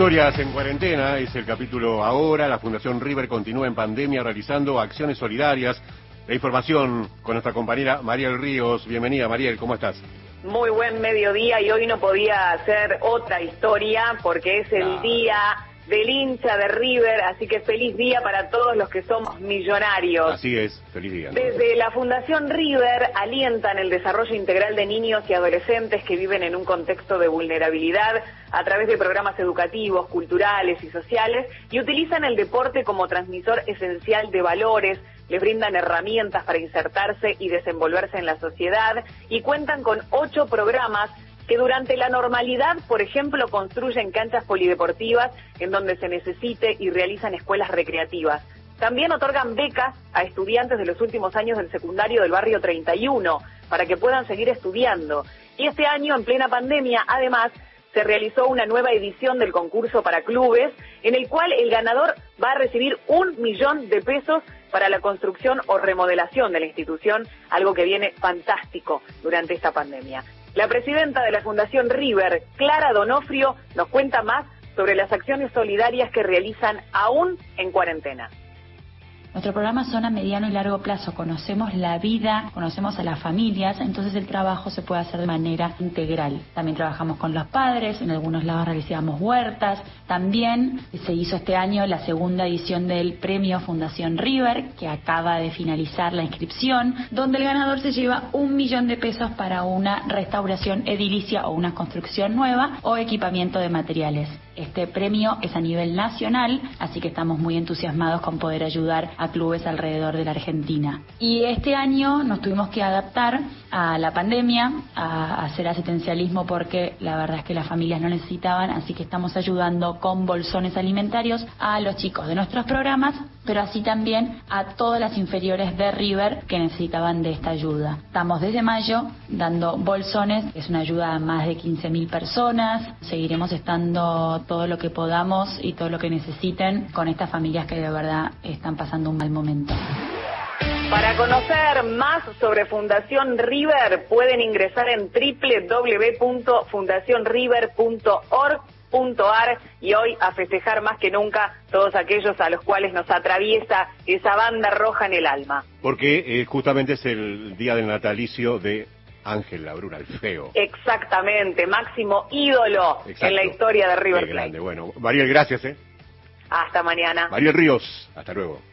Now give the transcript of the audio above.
Historias en cuarentena es el capítulo ahora. La Fundación River continúa en pandemia realizando acciones solidarias. La información con nuestra compañera Mariel Ríos. Bienvenida, Mariel, ¿cómo estás? Muy buen mediodía, y hoy no podía hacer otra historia porque es el día del hincha de River, así que feliz día para todos los que somos millonarios. Así es, feliz día. Desde la Fundación River alientan el desarrollo integral de niños y adolescentes que viven en un contexto de vulnerabilidad a través de programas educativos, culturales y sociales, y utilizan el deporte como transmisor esencial de valores, les brindan herramientas para insertarse y desenvolverse en la sociedad, y cuentan con 8 programas que durante la normalidad, por ejemplo, construyen canchas polideportivas en donde se necesite y realizan escuelas recreativas. También otorgan becas a estudiantes de los últimos años del secundario del barrio 31 para que puedan seguir estudiando. Y este año, en plena pandemia, además, se realizó una nueva edición del concurso para clubes, en el cual el ganador va a recibir 1 millón de pesos para la construcción o remodelación de la institución, algo que viene fantástico durante esta pandemia. La presidenta de la Fundación River, Clara Donofrio, nos cuenta más sobre las acciones solidarias que realizan aún en cuarentena. Nuestros programas son a mediano y largo plazo, conocemos la vida, conocemos a las familias, entonces el trabajo se puede hacer de manera integral. También trabajamos con los padres, en algunos lados realizamos huertas. También se hizo este año la segunda edición del premio Fundación River, que acaba de finalizar la inscripción, donde el ganador se lleva 1 millón de pesos para una restauración edilicia o una construcción nueva o equipamiento de materiales. Este premio es a nivel nacional, así que estamos muy entusiasmados con poder ayudar a clubes alrededor de la Argentina. Y este año nos tuvimos que adaptar a la pandemia, a hacer asistencialismo, porque la verdad es que las familias no necesitaban, así que estamos ayudando con bolsones alimentarios a los chicos de nuestros programas, pero así también a todas las inferiores de River que necesitaban de esta ayuda. Estamos desde mayo dando bolsones, es una ayuda a más de 15.000 personas. Seguiremos estando todo lo que podamos y todo lo que necesiten con estas familias que de verdad están pasando un mal momento. Para conocer más sobre Fundación River pueden ingresar en www.fundacionriver.org.ar y hoy a festejar más que nunca todos aquellos a los cuales nos atraviesa esa banda roja en el alma. Porque justamente es el día del natalicio de Ángel Labruna, el feo. Exactamente, máximo ídolo. Exacto. En la historia de River Plate. Grande. Bueno, Mariel, gracias. Hasta mañana. Mariel Ríos, hasta luego.